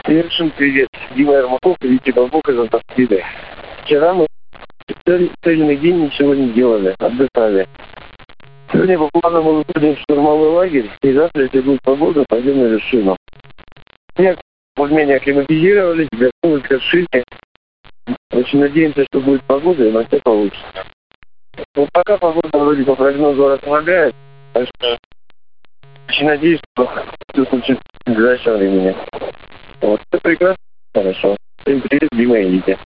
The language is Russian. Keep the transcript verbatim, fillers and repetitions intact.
Всем привет. Дима Ермаков и Витя Голбок из Антарктиды. Вчера мы целый, цельный день ничего не делали, отдыхали. Сегодня по плану мы выходим в штурмовой лагерь, и завтра, если будет погода, пойдем на вершину. Снег более-менее акклиматизировались, готовы к отшивке. Очень надеемся, что будет погода, и на все получится. Но пока погода вроде по прогнозу располагает, так что очень надеюсь, что все случится в ближайшее время. Вот, все прекрасно, хорошо. Всем привет, Дима и Витя.